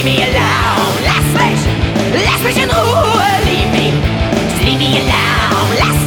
me alone. Last wish, ooh, leave me. Just leave me alone. Last